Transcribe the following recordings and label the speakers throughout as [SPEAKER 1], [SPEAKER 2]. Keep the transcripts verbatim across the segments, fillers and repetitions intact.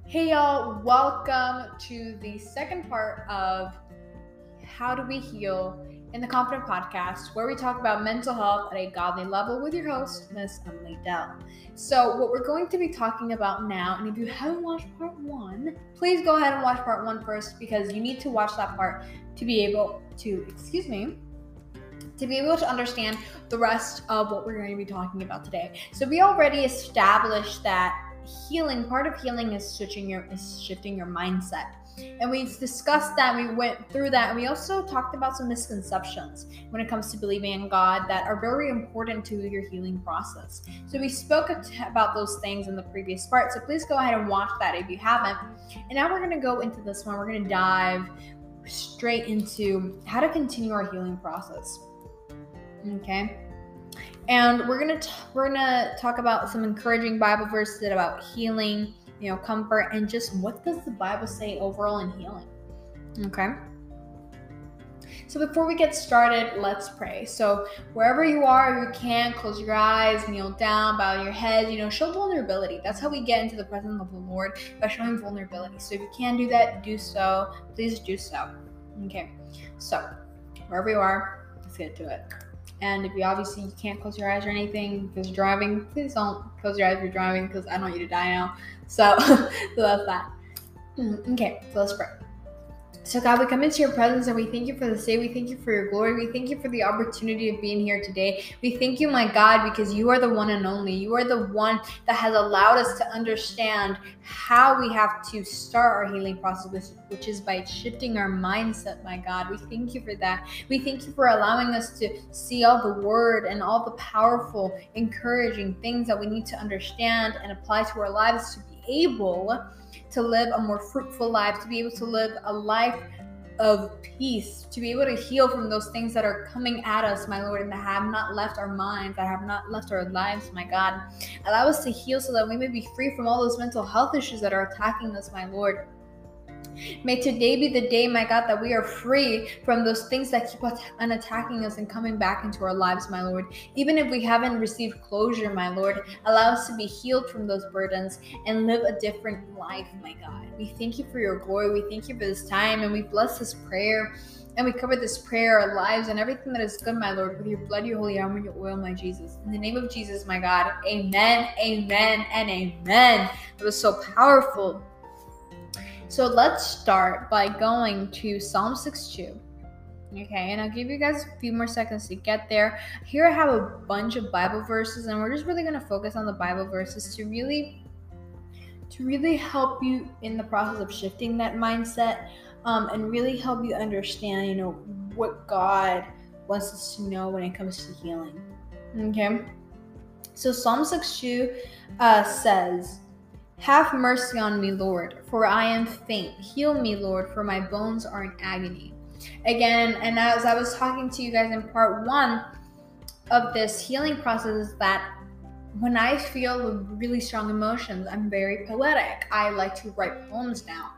[SPEAKER 1] Hey y'all, welcome to the second part of How Do We Heal in the Confident Podcast, where we talk about mental health at a godly level with your host, Miss Emily Dell. So what we're going to be talking about now, and if you haven't watched part one, please go ahead and watch part one first, because you need to watch that part to be able to, excuse me, to be able to understand the rest of what we're going to be talking about today. So we already established that healing, part of healing is switching your is shifting your mindset. And we discussed that, we went through that, and we also talked about some misconceptions when it comes to believing in God that are very important to your healing process. So we spoke about those things in the previous part, so please go ahead and watch that if you haven't. And now we're going to go into this one. We're going to dive straight into how to continue our healing process. Okay, and we're gonna t- we're gonna talk about some encouraging Bible verses about healing, you know, comfort, and just what does the Bible say overall in healing. Okay, so before we get started, let's pray. So wherever you are, if you can, close your eyes, kneel down, bow your head. You know, show vulnerability. That's how we get into the presence of the Lord, by showing vulnerability. So if you can do that, do so. Please do so. Okay, so wherever you are, let's get to it. And if you obviously you can't close your eyes or anything because you're driving, please don't close your eyes if you're driving, because I don't want you to die now. So, so that's that. Okay, so let's pray. So God, we come into your presence and we thank you for this day. We thank you for your glory. We thank you for the opportunity of being here today. We thank you, my God, because you are the one and only. You are the one that has allowed us to understand how we have to start our healing process, which is by shifting our mindset, my God. We thank you for that. We thank you for allowing us to see all the word and all the powerful, encouraging things that we need to understand and apply to our lives to be able to live a more fruitful life, to be able to live a life of peace, to be able to heal from those things that are coming at us, my Lord, and that have not left our minds, that have not left our lives, my God. Allow us to heal so that we may be free from all those mental health issues that are attacking us, my Lord. May today be the day, my God, that we are free from those things that keep on attacking us and coming back into our lives, my Lord. Even if we haven't received closure, my Lord, allow us to be healed from those burdens and live a different life, my God. We thank you for your glory. We thank you for this time, and we bless this prayer. And we cover this prayer, our lives, and everything that is good, my Lord, with your blood, your holy arm, and your oil, my Jesus. In the name of Jesus, my God, amen, amen, and amen. It was so powerful. So let's start by going to Psalm sixty-two. Okay, and I'll give you guys a few more seconds to get there. Here I have a bunch of Bible verses, and we're just really going to focus on the Bible verses to really to really help you in the process of shifting that mindset, um, and really help you understand, you know, what God wants us to know when it comes to healing. Okay, so Psalm sixty-two uh, says, "Have mercy on me, Lord, for I am faint. Heal me, Lord, for my bones are in agony." Again, and as I was talking to you guys in part one of this healing process, is that when I feel really strong emotions, I'm very poetic. I like to write poems down.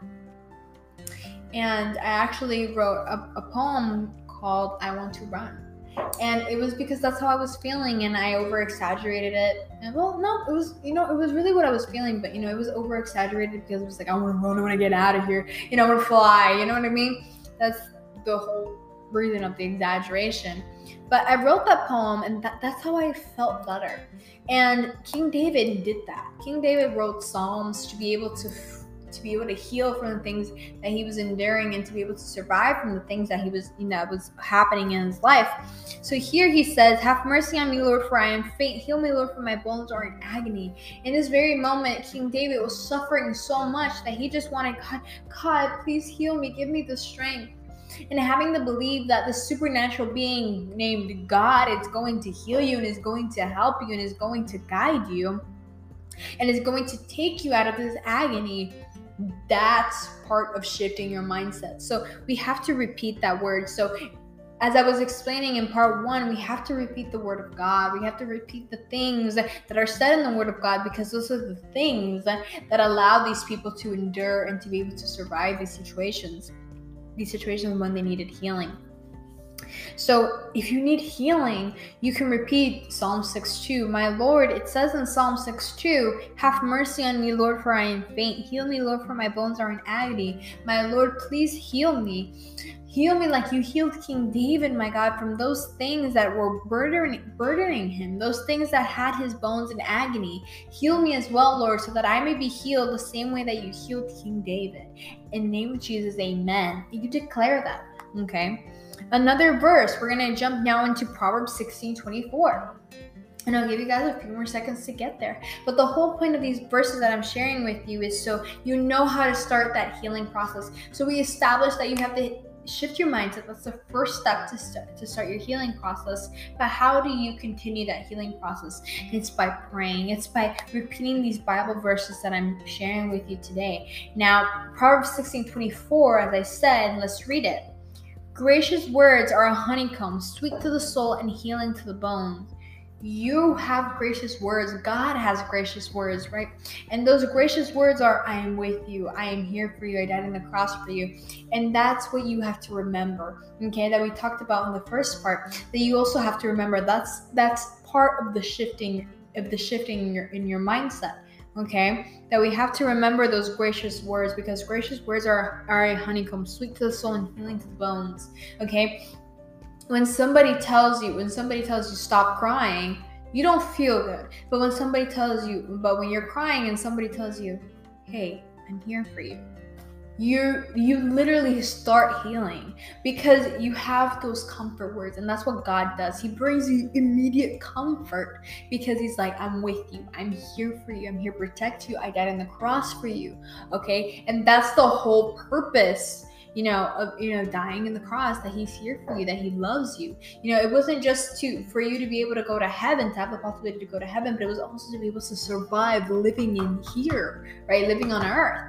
[SPEAKER 1] And I actually wrote a, a poem called "I Want to Run." And it was because that's how I was feeling, and I over exaggerated it. And well, no, it was, you know, it was really what I was feeling, but you know, it was over exaggerated because it was like, I want to run, I want to get out of here, you know, I want to fly, you know what I mean? That's the whole reason of the exaggeration. But I wrote that poem, and that, that's how I felt better. And King David did that. King David wrote Psalms to be able to to be able to heal from the things that he was enduring, and to be able to survive from the things that he was, you know, was happening in his life. So here he says, "Have mercy on me, Lord, for I am faint. Heal me, Lord, for my bones are in agony." In this very moment, King David was suffering so much that he just wanted, God, God, please heal me. Give me the strength. And having to believe that the supernatural being named God is going to heal you, and is going to help you, and is going to guide you, and is going to take you out of this agony, that's part of shifting your mindset. So we have to repeat that word. So as I was explaining in part one, we have to repeat the word of God. We have to repeat the things that are said in the word of God, because those are the things that, that allow these people to endure and to be able to survive these situations, these situations when they needed healing. So if you need healing, you can repeat Psalm six two. My Lord, it says in Psalm six two, have mercy on me, Lord, for I am faint. Heal me, Lord, for my bones are in agony. My Lord, please heal me. Heal me like you healed King David, my God, from those things that were burdening, burdening him, those things that had his bones in agony. Heal me as well, Lord, so that I may be healed the same way that you healed King David. In the name of Jesus, amen. You declare that, okay? Another verse, we're going to jump now into Proverbs sixteen twenty-four. And I'll give you guys a few more seconds to get there. But the whole point of these verses that I'm sharing with you is so you know how to start that healing process. So we established that you have to shift your mindset. That's the first step to start, to start your healing process. But how do you continue that healing process? It's by praying. It's by repeating these Bible verses that I'm sharing with you today. Now, Proverbs sixteen twenty-four, as I said, let's read it. Gracious words are a honeycomb, sweet to the soul and healing to the bones. You have gracious words. God has gracious words, right? And those gracious words are, I am with you. I am here for you. I died on the cross for you. And that's what you have to remember, okay? That we talked about in the first part. That you also have to remember that's that's part of the shifting of the shifting in your in your mindset. Okay, that we have to remember those gracious words, because gracious words are, are a honeycomb, sweet to the soul and healing to the bones. Okay, when somebody tells you, when somebody tells you stop crying, you don't feel good. But when somebody tells you, but when you're crying and somebody tells you, hey, I'm here for you, you you literally start healing, because you have those comfort words. And that's what God does. He brings you immediate comfort, because he's like, I'm with you, I'm here for you, I'm here to protect you, I died on the cross for you. Okay, and that's the whole purpose, you know, of, you know, dying in the cross, that he's here for you, that he loves you. You know, it wasn't just to for you to be able to go to heaven, to have the possibility to go to heaven, but it was also to be able to survive living in here, right, living on earth.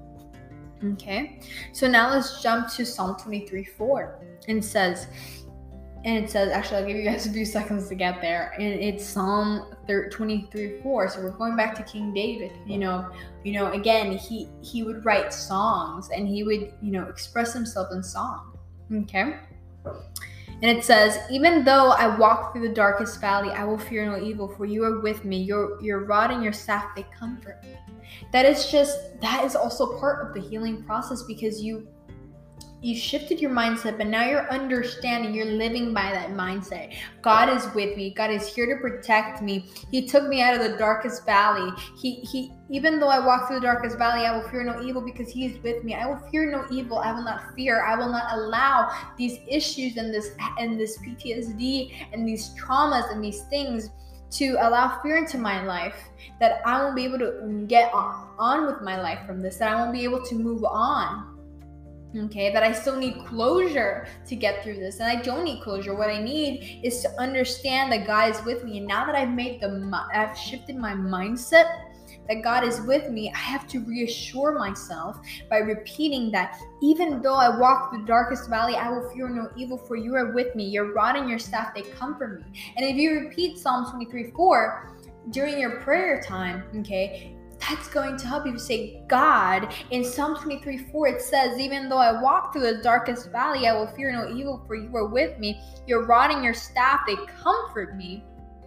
[SPEAKER 1] Okay, so now let's jump to Psalm twenty-three four. And it says, and it says, actually, I'll give you guys a few seconds to get there. And it's Psalm twenty-three four. So we're going back to King David. You know, you know, again, he he would write songs, and he would, you know, express himself in song. Okay. And it says, even though I walk through the darkest valley, I will fear no evil, for you are with me. Your your rod and your staff, they comfort me. That is just, that is also part of the healing process, because you you shifted your mindset, but now you're understanding, you're living by that mindset. God is with me. God is here to protect me. He took me out of the darkest valley. He, he, even though I walk through the darkest valley, I will fear no evil, because he is with me. I will fear no evil. I will not fear. I will not allow these issues and this, and this P T S D and these traumas and these things to allow fear into my life, that I won't be able to get on, on with my life from this, that I won't be able to move on. Okay, that I still need closure to get through this. And I don't need closure. What I need is to understand that God is with me. And now that I've made the, I've shifted my mindset that God is with me, I have to reassure myself by repeating that even though I walk through the darkest valley, I will fear no evil, for you are with me. Your rod and your staff, they comfort me. And if you repeat Psalm twenty-three four during your prayer time, okay, that's going to help you say, God, in Psalm twenty-three four, it says, even though I walk through the darkest valley, I will fear no evil, for you are with me. Your rod and your staff, they comfort me.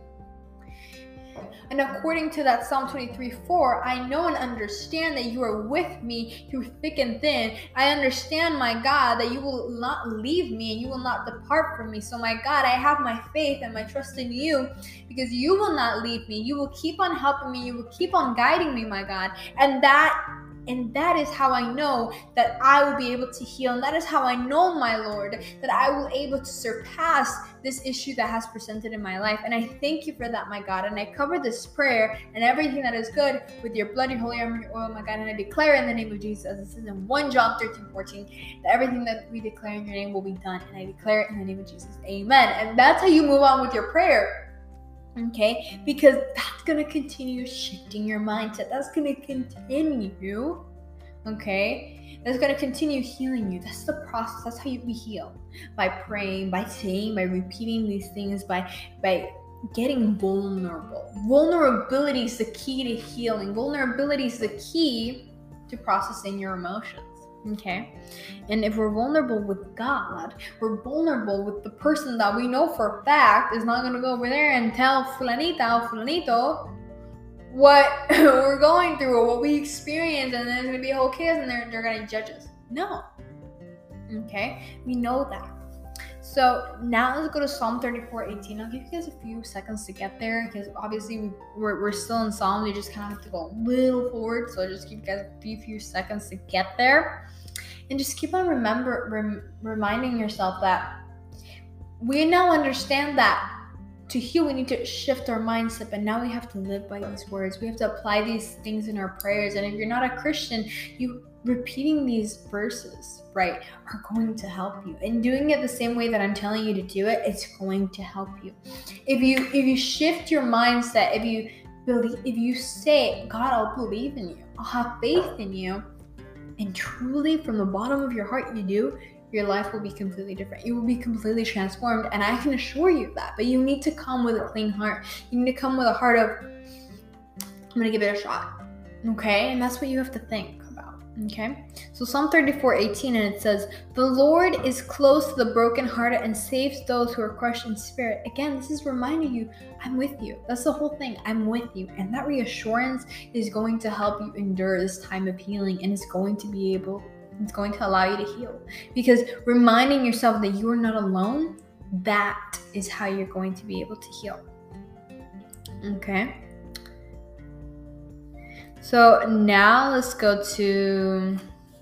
[SPEAKER 1] And according to that Psalm twenty-three four, I know and understand that you are with me through thick and thin. I understand, my God, that you will not leave me and you will not depart from me. So, my God, I have my faith and my trust in you, because you will not leave me. You will keep on helping me. You will keep on guiding me, my God. And that And that is how I know that I will be able to heal. And that is how I know, my Lord, that I will be able to surpass this issue that has presented in my life. And I thank you for that, my God. And I cover this prayer and everything that is good with your blood, your holy arm, and your oil, my God. And I declare in the name of Jesus, as it says in First John thirteen fourteen, that everything that we declare in your name will be done. And I declare it in the name of Jesus. Amen. And that's how you move on with your prayer. Okay, because that's going to continue shifting your mindset. That's going to continue, okay? That's going to continue healing you. That's the process. That's how you we heal. By praying, by saying, by repeating these things, by by getting vulnerable. Vulnerability is the key to healing. Vulnerability is the key to processing your emotions. Okay, and if we're vulnerable with God, we're vulnerable with the person that we know for a fact is not going to go over there and tell fulanita or fulanito what we're going through or what we experience, and there's going to be a whole chaos and they're, they're going to judge us. No. Okay, we know that. So now let's go to Psalm thirty-four eighteen. I'll give you guys a few seconds to get there because obviously we, we're, we're still in Psalms. You just kind of have to go a little forward. So I'll just give you guys a few, few seconds to get there. And just keep on remember rem, reminding yourself that we now understand that to heal, we need to shift our mindset, but now we have to live by these words. We have to apply these things in our prayers. And if you're not a Christian, you repeating these verses, right, are going to help you. And doing it the same way that I'm telling you to do it, it's going to help you. If you if you shift your mindset, if you believe, if you say, God, I'll believe in you, I'll have faith in you, and truly from the bottom of your heart you do, your life will be completely different. You will be completely transformed, and I can assure you that. But you need to come with a clean heart. You need to come with a heart of, I'm going to give it a shot. Okay? And that's what you have to think about. Okay? So Psalm thirty-four eighteen, and it says, the Lord is close to the brokenhearted and saves those who are crushed in spirit. Again, this is reminding you, I'm with you. That's the whole thing. I'm with you. And that reassurance is going to help you endure this time of healing, and it's going to be able It's going to allow you to heal, because reminding yourself that you are not alone, that is how you're going to be able to heal. Okay. So now let's go to,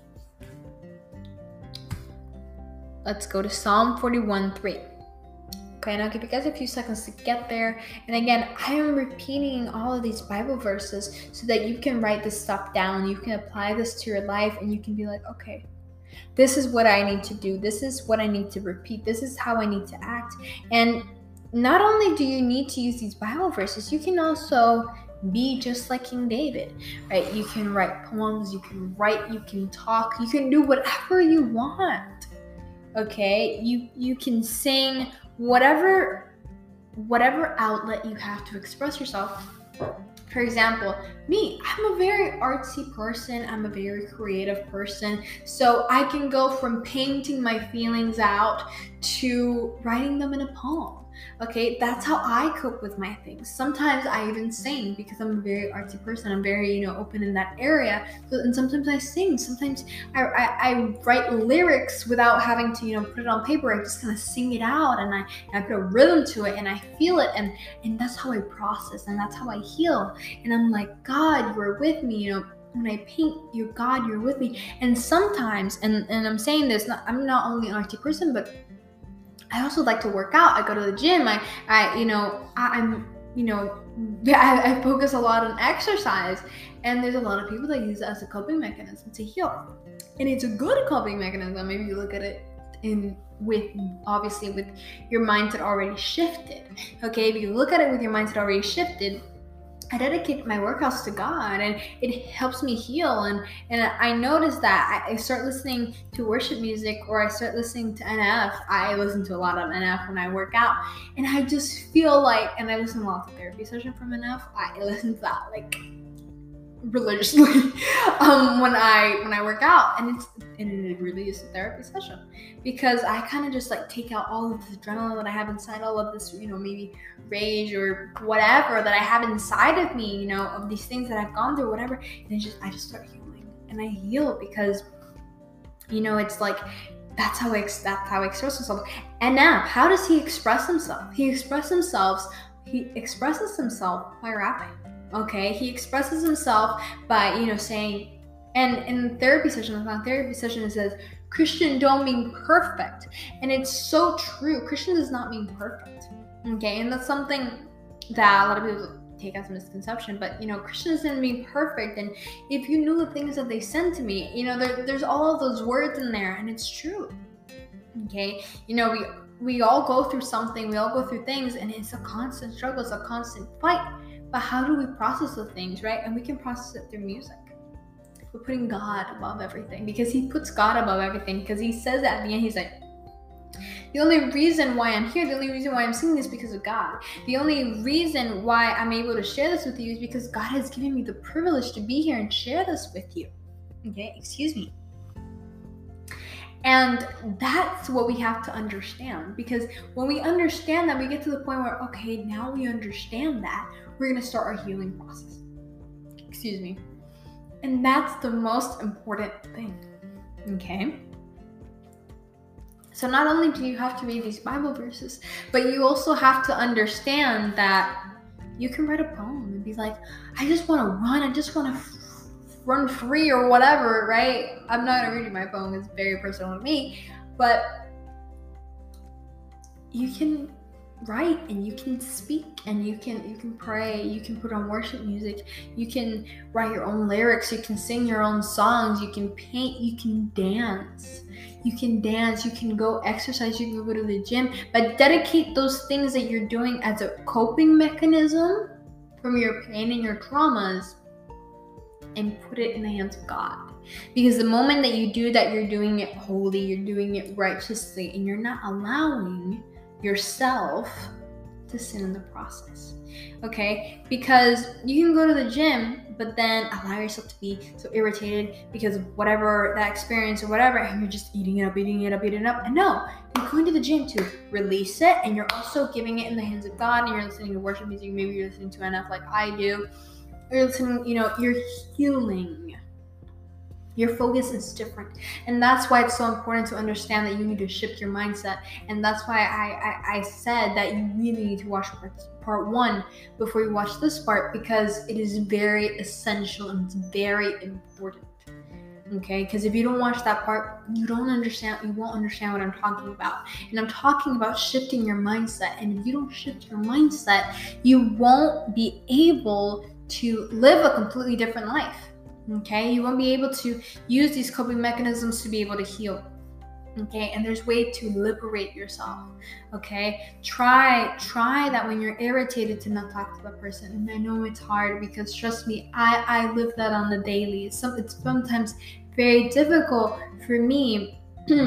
[SPEAKER 1] let's go to Psalm forty-one three. Okay, and I'll give you guys a few seconds to get there. And again, I am repeating all of these Bible verses so that you can write this stuff down. You can apply this to your life, and you can be like, okay, this is what I need to do. This is what I need to repeat. This is how I need to act. And not only do you need to use these Bible verses, you can also be just like King David, right? You can write poems, you can write, you can talk, you can do whatever you want. Okay, you you can sing, whatever whatever outlet you have to express yourself. For example, me, I'm a very artsy person. I'm a very creative person. So I can go from painting my feelings out to writing them in a poem. Okay, that's how I cope with my things. Sometimes I even sing because I'm a very artsy person. I'm very, you know, open in that area. So, and sometimes I sing. Sometimes I, I, I write lyrics without having to, you know, put it on paper. I just kind of sing it out, and I, and I put a rhythm to it, and I feel it, and and that's how I process, and that's how I heal. And I'm like, God, you are with me, you know. When I paint, you, God, you're with me. And sometimes, and, and I'm saying this, not, I'm not only an artsy person, but I also like to work out. I go to the gym. I, I you know, I, I'm, you know, I, I focus a lot on exercise. And there's a lot of people that use it as a coping mechanism to heal. And it's a good coping mechanism if you look at it in with, obviously, with your mindset already shifted. Okay, if you look at it with your mindset already shifted, I dedicate my workouts to God, and it helps me heal. And, and I noticed that I, I start listening to worship music, or I start listening to N F. I listen to a lot of N F when I work out, and I just feel like, and I listen a lot to therapy session from N F. I listen to that like religiously um, when I when I work out, and it's and it really is a therapy session, because I kind of just like take out all of this adrenaline that I have inside, all of this, you know, maybe rage or whatever that I have inside of me, you know, of these things that I've gone through, whatever, and it just I just start healing, and I heal because, you know, it's like that's how I that's how I express myself. And now, how does he express himself? He expresses himself. He expresses himself by rapping. Okay, he expresses himself by, you know, saying, and in therapy session, in a therapy session, it says, Christian don't mean perfect. And it's so true. Christian does not mean perfect. Okay, and that's something that a lot of people take as a misconception, but, you know, Christian doesn't mean perfect. And if you knew the things that they sent to me, you know, there, there's all of those words in there, and it's true. Okay, you know, we we all go through something, we all go through things, and it's a constant struggle, it's a constant fight. But how do we process the things, right? And we can process it through music. We're putting God above everything, because he puts God above everything, because he says at the end, he's like, the only reason why I'm here, the only reason why I'm singing is because of God. The only reason why I'm able to share this with you is because God has given me the privilege to be here and share this with you. Okay, excuse me. And that's what we have to understand, because when we understand that, we get to the point where, okay, now we understand that, we're going to start our healing process. Excuse me. And that's the most important thing. Okay? So not only do you have to read these Bible verses, but you also have to understand that you can write a poem and be like, I just want to run, I just want to f- run free or whatever, right? I'm not going to read you my poem, it's very personal to me, but you can write and you can speak and you can you can pray, you can put on worship music, you can write your own lyrics, you can sing your own songs, you can paint, you can dance. You can dance, you can go exercise, you can go to the gym, but dedicate those things that you're doing as a coping mechanism from your pain and your traumas and put it in the hands of God. Because the moment that you do that, you're doing it holy, you're doing it righteously, and you're not allowing yourself to sin in the process. Okay? Because you can go to the gym, but then allow yourself to be so irritated because of whatever that experience or whatever, and you're just eating it up, eating it up, eating it up. And no, you're going to the gym to release it, and you're also giving it in the hands of God, and you're listening to worship music. Maybe you're listening to enough like I do. You're listening, you know, you're healing. Your focus is different. And that's why it's so important to understand that you need to shift your mindset. And that's why I, I, I said that you really need to watch part, part one before you watch this part, because it is very essential and it's very important. Okay? Because if you don't watch that part, you don't understand, you won't understand what I'm talking about. And I'm talking about shifting your mindset. And if you don't shift your mindset, you won't be able to live a completely different life. Okay, you won't be able to use these coping mechanisms to be able to heal. Okay, and there's way to liberate yourself. Okay, try try that when you're irritated to not talk to that person. And I know it's hard, because trust me, I I live that on the daily. It's, some, it's sometimes very difficult for me.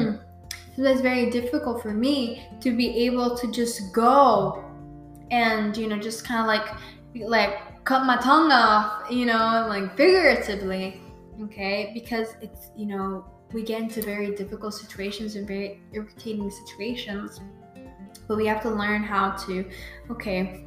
[SPEAKER 1] It's very difficult for me to be able to just go and, you know, just kind of like like. cut my tongue off, you know, like figuratively, okay? Because it's, you know, we get into very difficult situations and very irritating situations, but we have to learn how to, okay,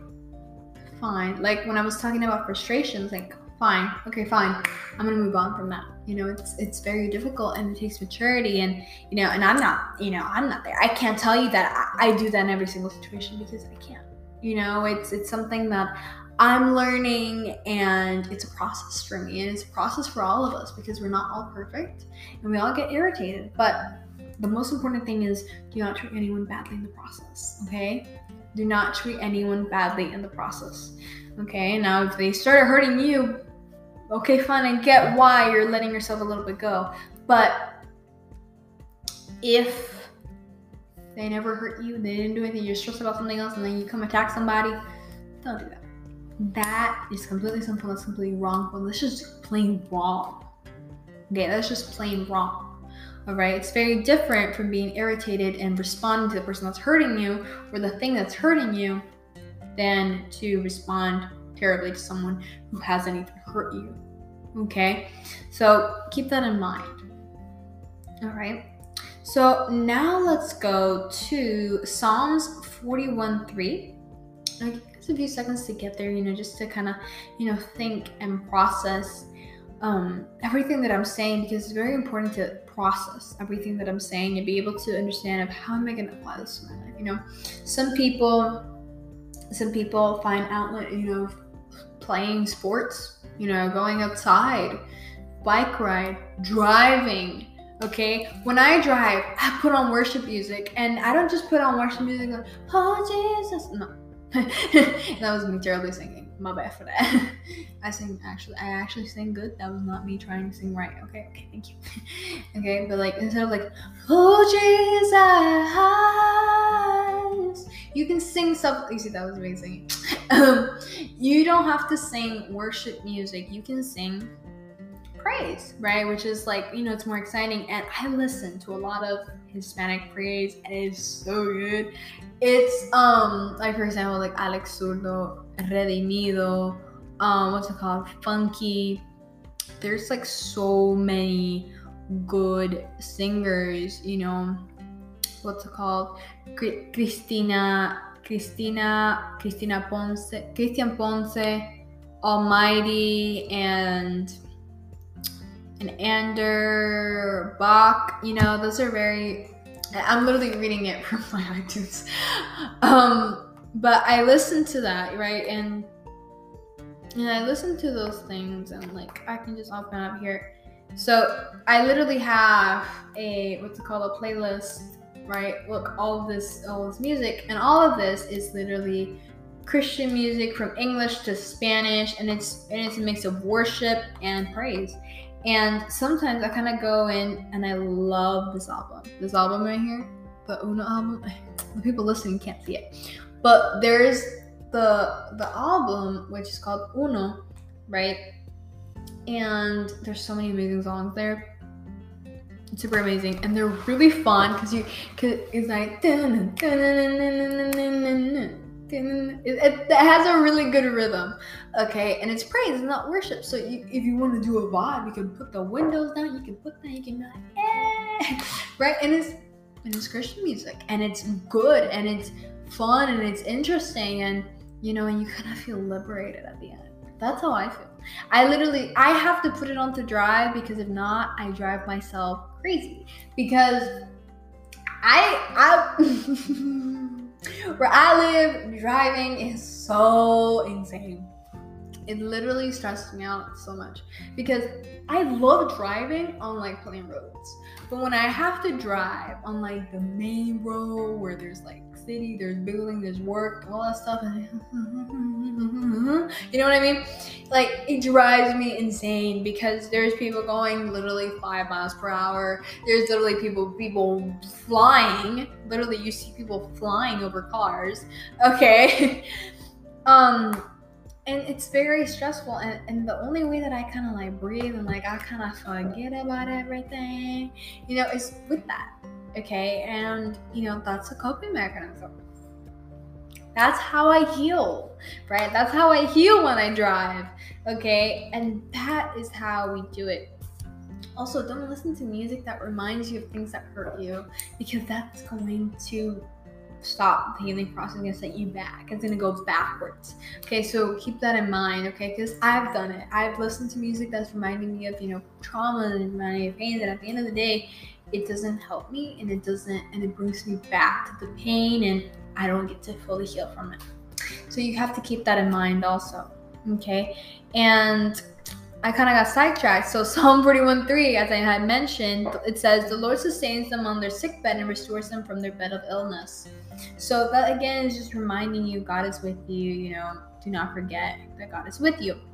[SPEAKER 1] fine. Like when I was talking about frustrations, like, fine, okay, fine. I'm gonna move on from that. You know, it's it's very difficult and it takes maturity, and, you know, and I'm not, you know, I'm not there. I can't tell you that I, I do that in every single situation, because I can't. You know, it's it's something that I'm learning, and it's a process for me, and it's a process for all of us, because we're not all perfect and we all get irritated. But the most important thing is, do not treat anyone badly in the process. Okay? Do not treat anyone badly in the process. Okay? Now, if they started hurting you, okay, fine, I get why you're letting yourself a little bit go. But if they never hurt you, they didn't do anything, you're stressed about something else, and then you come attack somebody, don't do that. That is completely something that's completely wrong. Well, that's just plain wrong. Okay, that's just plain wrong. Alright, it's very different from being irritated and responding to the person that's hurting you, or the thing that's hurting you, than to respond terribly to someone who hasn't even hurt you. Okay, so keep that in mind. Alright, so now let's go to Psalms forty-one three. I'll give you guys a few seconds to get there, you know, just to kind of, you know, think and process um, everything that I'm saying, because it's very important to process everything that I'm saying and be able to understand of how am I going to apply this to my life. You know, some people, some people find outlet, you know, playing sports, you know, going outside, bike ride, driving. Okay, when I drive, I put on worship music, and I don't just put on worship music like, oh Jesus, no. That was me terribly singing. My bad for that. I sing actually I actually sing good. That was not me trying to sing right. Okay, okay, thank you. Okay, but like instead of like, oh Jesus, you can sing something. You see, that was me singing. Um, you don't have to sing worship music. You can sing praise, right? Which is like, you know, it's more exciting. And I listen to a lot of Hispanic praise, and it's so good. It's um like, for example, like Alex Zurdo, Redimido, um what's it called, Funky. There's like so many good singers, you know, what's it called? Christina, Christina, Christina Ponce, Christian Ponce, Almighty, and and Ander Bach. You know, those are very. I'm literally reading it from my iTunes. Um, but I listened to that, right, and and I listened to those things, and like I can just open up here. So I literally have a what's it called a playlist, right? Look, all of this, all this music, and all of this is literally Christian music from English to Spanish, and it's and it's a mix of worship and praise. And sometimes I kind of go in and I love this album. This album right here, the Uno album. The people listening can't see it, but there's the the album which is called Uno, right? And there's so many amazing songs there. It's super amazing, and they're really fun because you, cause it's like it, it, it has a really good rhythm, okay, and it's praise, it's not worship. So you, if you want to do a vibe, you can put the windows down, you can put that, you can be like, eh, right? And it's and it's Christian music, and it's good, and it's fun, and it's interesting, and you know, and you kind of feel liberated at the end. That's how I feel. I literally, I have to put it on to drive, because if not, I drive myself crazy. Because I, I, where I live, driving is so insane. It literally stresses me out so much, because I love driving on like plain roads. But when I have to drive on like the main road where there's like city, there's building, there's work, all that stuff, and you know what I mean? Like, it drives me insane, because there's people going literally five miles per hour. There's literally people people flying. Literally, you see people flying over cars. Okay. um. And it's very stressful, and, and the only way that I kind of like breathe and like I kind of forget about everything, you know, is with that, okay? And, you know, that's a coping mechanism. That's how I heal, right? That's how I heal when I drive, okay? And that is how we do it. Also, don't listen to music that reminds you of things that hurt you, because that's going to stop the healing process. It's gonna set you back. It's gonna go backwards. Okay, so keep that in mind, okay? Because I've done it. I've listened to music that's reminding me of, you know, trauma and reminding me of pain, and at the end of the day, it doesn't help me, and it doesn't, and it brings me back to the pain, and I don't get to fully heal from it. So you have to keep that in mind also, okay? And I kind of got sidetracked. So Psalm forty-one three, as I had mentioned, it says, the Lord sustains them on their sick bed and restores them from their bed of illness. So that, again, is just reminding you God is with you. You know, do not forget that God is with you.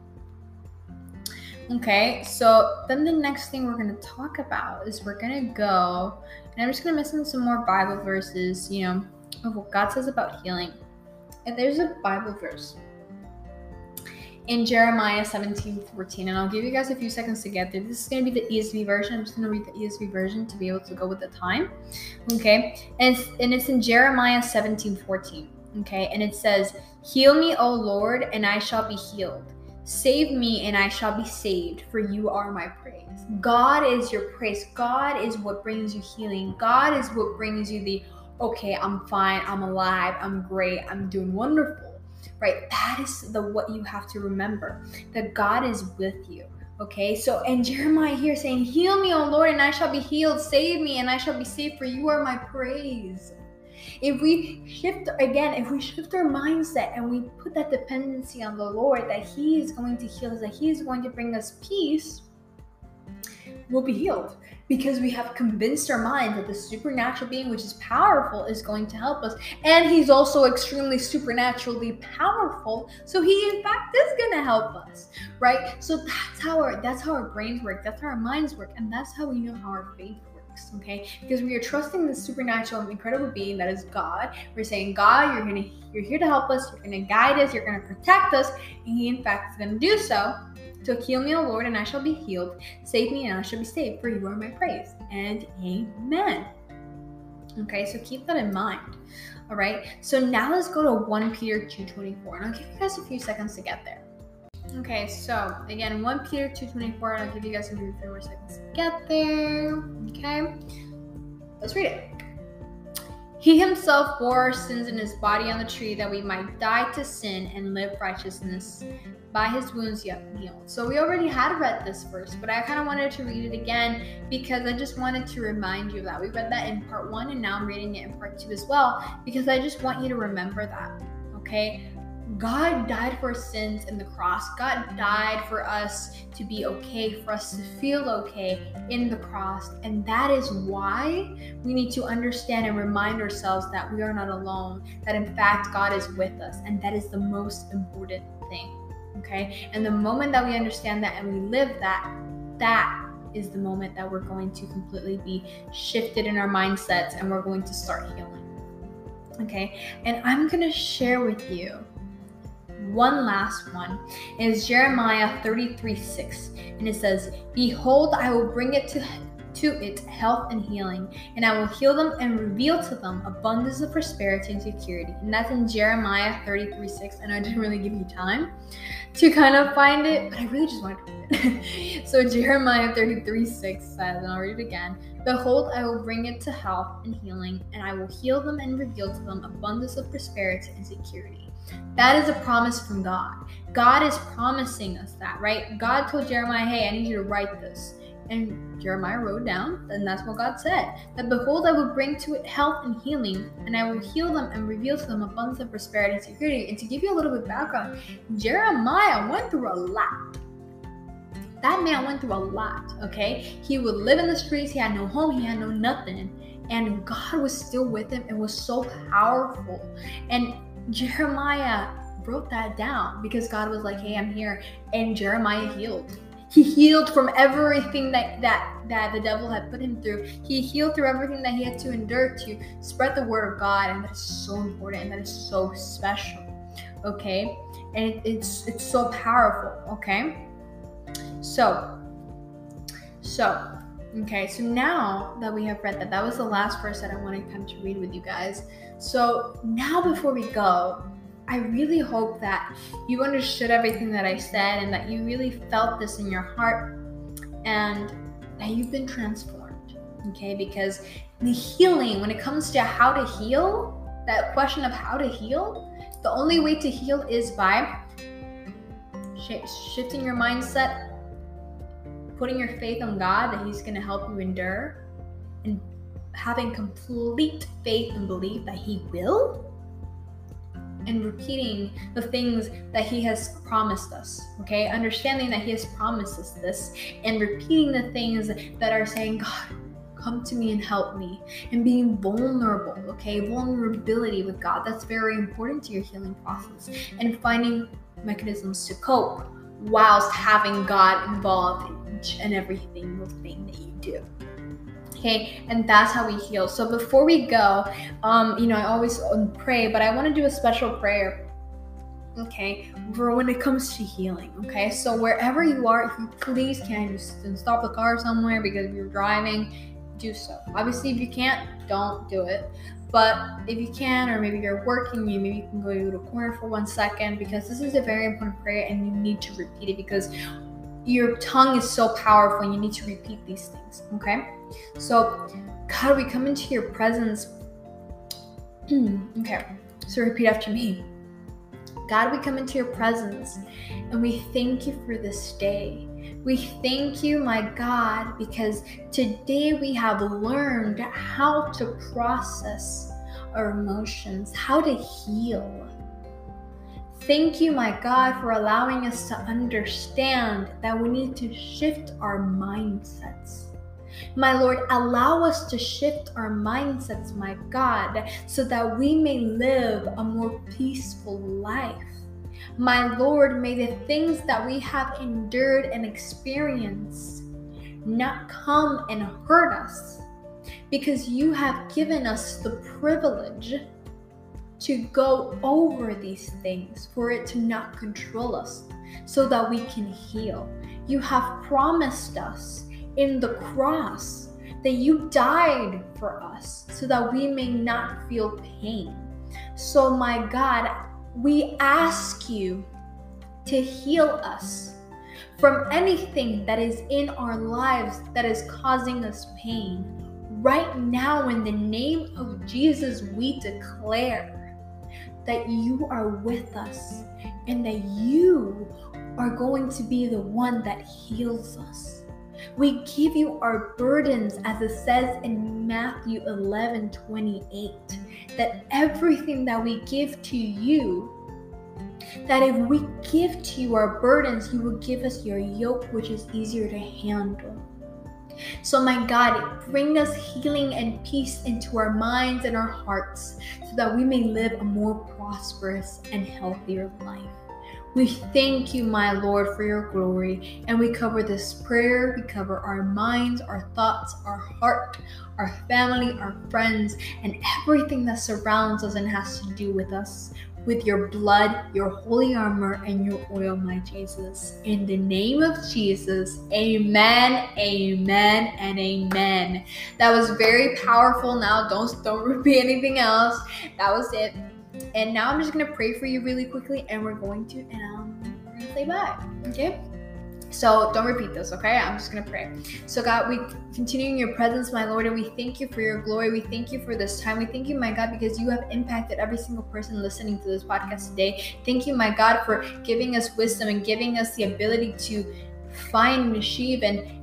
[SPEAKER 1] Okay, so then the next thing we're going to talk about is we're going to go, and I'm just going to mention some more Bible verses, you know, of what God says about healing. And there's a Bible verse in Jeremiah seventeen fourteen, and I'll give you guys a few seconds to get there. This is going to be the E S V version. I'm just going to read the E S V version to be able to go with the time. Okay, and it's, and it's in Jeremiah seventeen fourteen. Okay, and it says, heal me, O Lord, and I shall be healed. Save me, and I shall be saved, for you are my praise. God is your praise. God is what brings you healing. God is what brings you the, okay, I'm fine, I'm alive, I'm great, I'm doing wonderful. Right? That is the what you have to remember, that God is with you. Okay, so and Jeremiah here saying, heal me, O Lord, and I shall be healed. Save me, and I shall be saved, for you are my praise. If we shift, again, if we shift our mindset and we put that dependency on the Lord, that He is going to heal us, that He is going to bring us peace, we'll be healed. Because we have convinced our mind that the supernatural being, which is powerful, is going to help us. And He's also extremely supernaturally powerful. So He, in fact, is going to help us, right? So that's how our that's how our brains work. That's how our minds work. And that's how we know how our faith works, okay? Because we are trusting the supernatural and incredible being that is God. We're saying, God, you're gonna you're here to help us. You're going to guide us. You're going to protect us. And He, in fact, is going to do so. So heal me, O Lord, and I shall be healed. Save me, and I shall be saved, for you are my praise. And amen. Okay, so keep that in mind. All right, so now let's go to First Peter two twenty-four, and I'll give you guys a few seconds to get there. Okay, so again, First Peter two twenty-four, and I'll give you guys maybe three more seconds to get there. Okay, let's read it. He himself bore our sins in his body on the tree that we might die to sin and live righteousness. By his wounds you have been healed. So we already had read this verse, but I kind of wanted to read it again because I just wanted to remind you of that. We read that in part one, and now I'm reading it in part two as well, because I just want you to remember that, okay? God died for our sins in the cross. God died for us to be okay, for us to feel okay in the cross. And that is why we need to understand and remind ourselves that we are not alone, that in fact God is with us. And that is the most important thing, okay? And the moment that we understand that and we live that, that is the moment that we're going to completely be shifted in our mindsets and we're going to start healing, okay? And I'm going to share with you one last one. Is Jeremiah thirty-three six, and it says, "Behold, I will bring it to to it health and healing, and I will heal them and reveal to them abundance of prosperity and security." And that's in Jeremiah thirty-three six. And I didn't really give you time to kind of find it, but I really just wanted to read it. So Jeremiah thirty-three six says, and I'll read it again, "Behold, I will bring it to health and healing, and I will heal them and reveal to them abundance of prosperity and security." That is a promise from God. God is promising us that, right? God told Jeremiah, hey, I need you to write this. And Jeremiah wrote down, and that's what God said. That behold, I will bring to it health and healing, and I will heal them and reveal to them abundance of prosperity and security. And to give you a little bit of background, Jeremiah went through a lot. That man went through a lot, okay? He would live in the streets. He had no home. He had no nothing. And God was still with him and was so powerful. And Jeremiah wrote that down because God was like, hey, I'm here. And Jeremiah healed. He healed from everything that, that, that the devil had put him through. He healed through everything that he had to endure to spread the word of God. And that is so important. And that is so special. Okay? And it, it's it's so powerful. Okay? So, so, okay. So now that we have read that, that was the last verse that I wanted kind of to read with you guys. So now before we go, I really hope that you understood everything that I said and that you really felt this in your heart and that you've been transformed, okay? Because the healing, when it comes to how to heal, that question of how to heal, the only way to heal is by sh- shifting your mindset, putting your faith on God that he's going to help you endure, and having complete faith and belief that he will, and repeating the things that he has promised us, okay? Understanding that he has promised us this, and repeating the things that are saying, God, come to me and help me, and being vulnerable, okay? Vulnerability with God, that's very important to your healing process, and finding mechanisms to cope whilst having God involved in each and every single thing that you do. Okay, and that's how we heal. So before we go, um, you know, I always pray, but I want to do a special prayer, okay, for when it comes to healing, okay? So wherever you are, if you please can just stop the car somewhere because you're driving, do so. Obviously, if you can't, don't do it. But if you can, or maybe you're working, you maybe you can go to a corner for one second, because this is a very important prayer and you need to repeat it because your tongue is so powerful and you need to repeat these things, okay? So, God, we come into your presence. Okay, so repeat after me. God, we come into your presence and we thank you for this day. We thank you, my God, because today we have learned how to process our emotions, how to heal. Thank you, my God, for allowing us to understand that we need to shift our mindsets. My Lord, allow us to shift our mindsets, my God, so that we may live a more peaceful life. My Lord, may the things that we have endured and experienced not come and hurt us, because you have given us the privilege to go over these things, for it to not control us, so that we can heal. You have promised us in the cross that you died for us so that we may not feel pain. So my God, we ask you to heal us from anything that is in our lives that is causing us pain. Right now, in the name of Jesus, we declare that you are with us and that you are going to be the one that heals us. We give you our burdens, as it says in Matthew eleven twenty-eight, that everything that we give to you, that if we give to you our burdens, you will give us your yoke, which is easier to handle. So my God, bring us healing and peace into our minds and our hearts so that we may live a more prosperous and healthier life. We thank you, my Lord, for your glory, and we cover this prayer. We cover our minds, our thoughts, our heart, our family, our friends, and everything that surrounds us and has to do with us, with your blood, your holy armor, and your oil, my Jesus. In the name of Jesus, amen, amen, and amen. That was very powerful. Now don't, don't repeat anything else. That was it. And now I'm just going to pray for you really quickly, and we're going to, and um, we're going to say bye, okay? So don't repeat this, okay? I'm just going to pray. So God, we continue in your presence, my Lord, and we thank you for your glory. We thank you for this time. We thank you, my God, because you have impacted every single person listening to this podcast today. Thank you, my God, for giving us wisdom and giving us the ability to find Meshiv and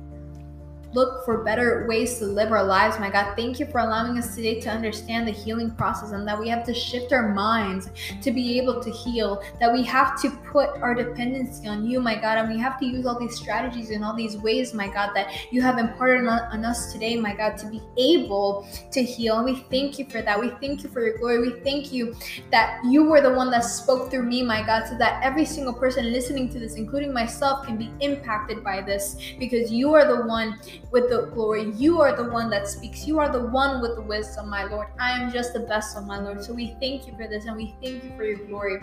[SPEAKER 1] look for better ways to live our lives, my God. Thank you for allowing us today to understand the healing process, and that we have to shift our minds to be able to heal, that we have to put our dependency on you, my God, and we have to use all these strategies and all these ways, my God, that you have imparted on, on us today, my God, to be able to heal. And we thank you for that. We thank you for your glory. We thank you that you were the one that spoke through me, my God, so that every single person listening to this, including myself, can be impacted by this, because you are the one with the glory. You are the one that speaks. You are the one with the wisdom, my Lord. I am just the vessel, my Lord. So we thank you for this, and we thank you for your glory.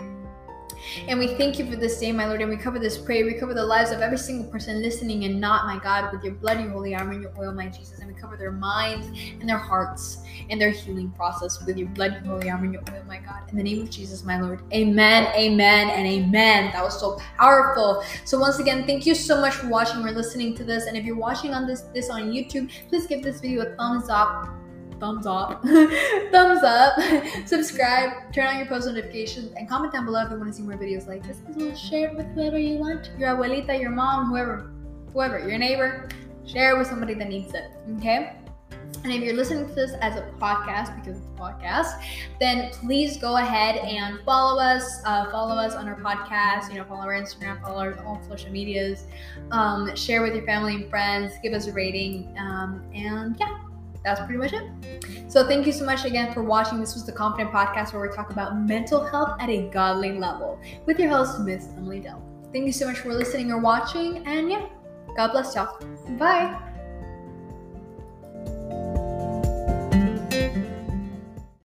[SPEAKER 1] And we thank you for this day, my Lord, and we cover this prayer. We cover the lives of every single person listening and not, my God, with your blood, your holy armor, and your oil, my Jesus. And we cover their minds and their hearts and their healing process with your blood, your holy armor, and your oil, my God. In the name of Jesus, my Lord. Amen, amen, and amen. That was so powerful. So once again, thank you so much for watching or listening to this. And if you're watching on this, this on YouTube, please give this video a thumbs up. thumbs up thumbs up subscribe, turn on your post notifications, and comment down below if you want to see more videos like this, as well as share it with whoever you want, your abuelita, your mom, whoever whoever your neighbor. Share it with somebody that needs it, okay? And if you're listening to this as a podcast, because it's a podcast, then please go ahead and follow us. Uh, follow us on our podcast. You know, follow our Instagram, follow our all social medias. Um, share with your family and friends. Give us a rating. Um, and yeah. That's pretty much it. So thank you so much again for watching. This was the Confident Podcast, where we talk about mental health at a godly level with your host, Miss Emily Dell. Thank you so much for listening or watching, and yeah, God bless y'all. Bye.